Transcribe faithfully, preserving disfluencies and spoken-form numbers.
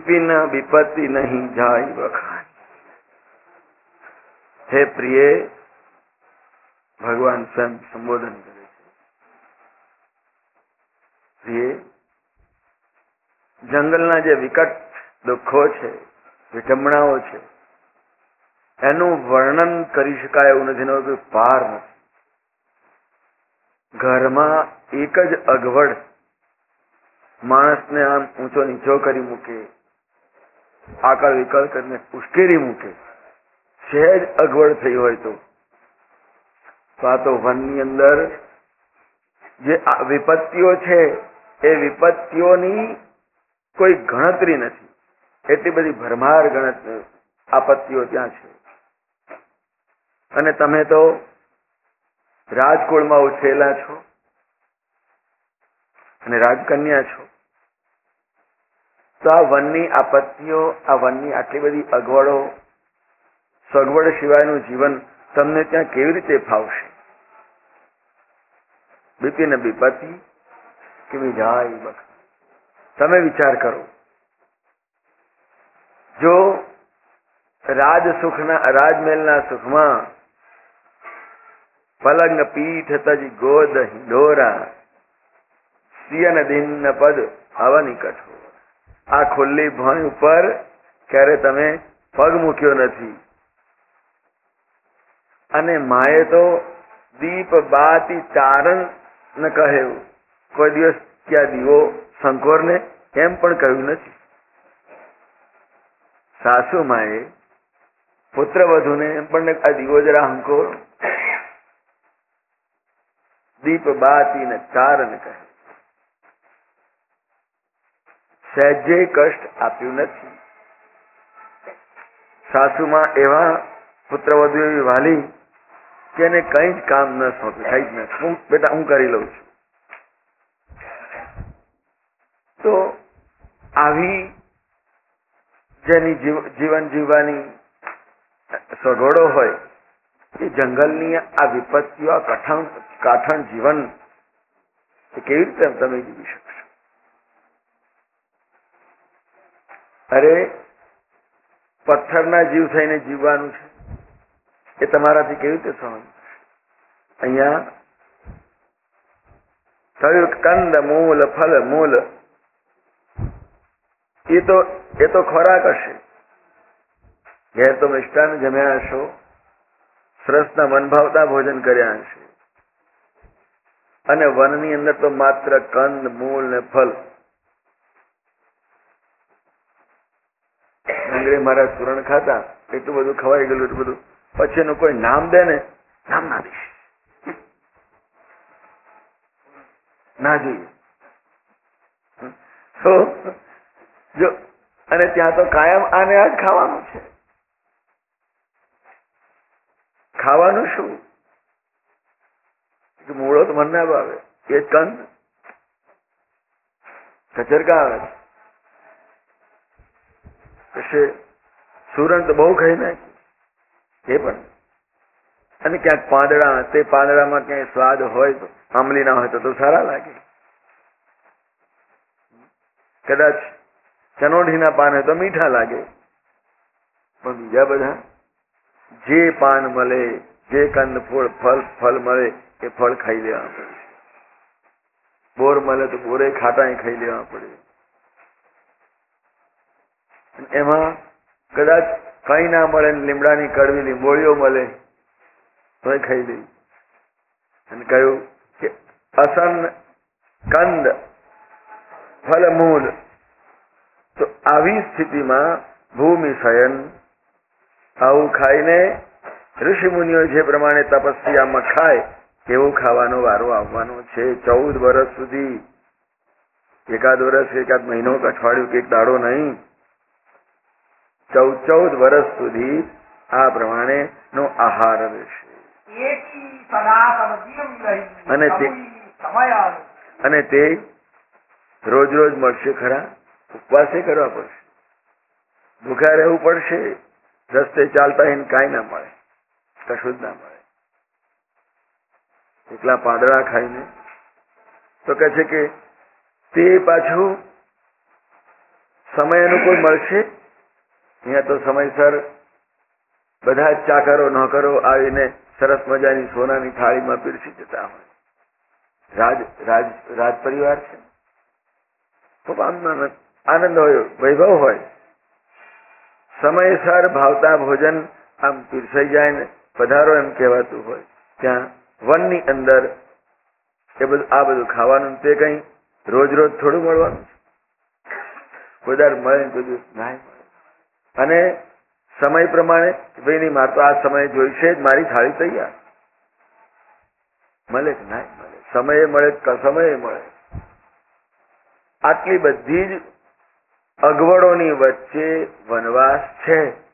વિપિન વિપત્તિ નહીં જાય વખાણ. હે પ્રિય, ભગવાન સ્વયં સંબોધન કરે છે. પ્રિય, જંગલના જે વિકટ દુઃખો છે, વિટંબણાઓ છે, એનું વર્ણન કરી શકાય એવું નથી, એનો કોઈ પાર નથી. ઘરમાં એક જ અગવડ માણસને આમ ઊંચો નીચો કરી મૂકે, આકળ વિકળ કરીને ઉશ્કેરી મૂકે, સહેજ અગવડ થઈ હોય તો આ તો વનની અંદર જે વિપત્તિઓ છે એ વિપત્તિઓની કોઈ ગણતરી નથી. એટલી બધી ભરમાર ગણતરી આપત્તિઓ ત્યાં છે. અને તમે તો રાજકુળમાં ઉછરેલા છો અને રાજકન્યા છો, તો આ વનની આપત્તિઓ, આ વનની આટલી બધી અગવડો, સગવડ સિવાયનું જીવન તમને ત્યાં કેવી રીતે ફાવશે? વિપિન વિપત્તિ કેવી જાય બખ. તમે વિચાર કરો, જો રાજ સુખના રાજમહેલના સુખમાં પલંગ પીઠ તજ ગોદ હિંડોરા સિયન દિન પદ હવની કઠોર. આ ખુલ્લી ભોંય ઉપર ક્યારે તમે પગ મૂક્યો નથી. અને માએ તો દીપ બાતી ચારણ ન કહ્યું, કોઈ દિવસ ક્યાં દીવો શંકોર ને એમ પણ કહ્યું નથી. સાસુ માએ પુત્ર વધુને એમ પણ આ દીવો જરા હંકોર, દીપ બાતી ને ચારણ કહે. સહેજે કષ્ટ આપ્યું નથી. સાસુમાં એવા પુત્ર વધુ એવી વાલી કે એને કઈ જ કામ ન સોંપ્યું, કઈ જ નથી. હું બેટા હું કરી લઉં છું. તો આવી જેની જીવન જીવવાની સગવડો હોય એ જંગલની આ વિપત્તિઓ, આ કઠણ કાઠણ જીવન એ કેવી રીતે તમે જીવી શકશો? અરે પથ્થરના જીવ થઈને જીવવાનું છે, એ તમારાથી કેવી રીતે સહન થશે? અહીંયા થયું કંદ મૂલ ફલ મૂલ, એ તો એ તો ખોરાક હશે. ઘેર તો મિષ્ટાન જમ્યા હશો, સરસના મન ભાવતા ભોજન કર્યા હશે. અને વનની અંદર તો માત્ર કંદ મૂળ ને ફલ. અંગ્રેજ મહારાજ સુરણ ખાતા, એટલું બધું ખવાઈ ગયેલું, એટલું બધું. પછી એનું કોઈ નામ દે ને, નામ ના દઈશ, ના જોઈએ. તો જો અને ત્યાં તો કાયમ આને આ જ ખાવાનું છે. ખાવાનું શું? મૂળો તો મને ના ભાવે, એ જ કંદ કચરકા આવે છે. સુરણ તો બહુ ખાઈ નાખી એ પણ. અને ક્યાંક પાંદડા, તે પાંદડામાં ક્યાંય સ્વાદ હોય તો, આંબલી ના હોય તો તો સારા લાગે. કદાચ ચનોઢીના પાન હોય તો મીઠા લાગે. પણ બીજા બધા જે પાન મળે, જે કંદ ફૂળ ફળ ફળ મળે એ ફળ ખાઈ લેવા પડે. બોર મળે તો બોરે ખાટા ખાઈ લેવા પડે. એમાં કદાચ કઈ ના મળે, લીમડાની કડવી લીંબોળીઓ મળે તો ખાઈ લે. અને કહ્યું કે અસન કંદ ફલ મૂળ. તો આવી સ્થિતિમાં ભૂમિ શયન, આવું ખાઈને ઋષિ મુનિઓ જે પ્રમાણે તપસ્યામાં ખાય એવું ખાવાનો વારો આવવાનો છે. ચૌદ વર્ષ સુધી, એકાદ વર્ષ, એકાદ મહિનો, અઠવાડિયું કે એક દાડો નહીં, ચૌદ ચૌદ વર્ષ સુધી આ પ્રમાણે નો આહાર રહેશે. અને તે અને તે રોજ રોજ મળશે ખરા? ઉપવાસે કરવા પડશે, ભૂખ્યા રહેવું પડશે. રસ્તે ચાલતા એને કાંઈ ના મળે, કશું જ ના મળે. એકલા પાંદડા ખાઈને તો કહે છે કે તે પાછું સમય અનુકૂળ મળશે. અહીંયા તો સમયસર બધા જ ચાકરો નોકરો આવીને સરસ મજાની સોનાની થાળીમાં પીરસી જતા હોય. રાજ રાજ રાજ પરિવાર છે. ખૂબ આનંદ આનંદ હોય, વૈભવ હોય. સમયસર ભાવતા ભોજન આમ પીરસાઈ જાય ને પધારો એમ કહેવાતું હોય. ત્યાં વનની અંદર એ બધું આ બધું ખાવાનું તે કઈ રોજ રોજ થોડું મળવાનું છે. કોઈ દર મળે ને બધું ના મળે. અને સમય પ્રમાણે ભાઈ નહીં મારે તો આ સમય જોઈશે જ, મારી થાળી તૈયાર. મળે કે ના મળે, સમયે મળે સમયે મળે. આટલી બધી જ અગવડોની વચ્ચે વનવાસ છે.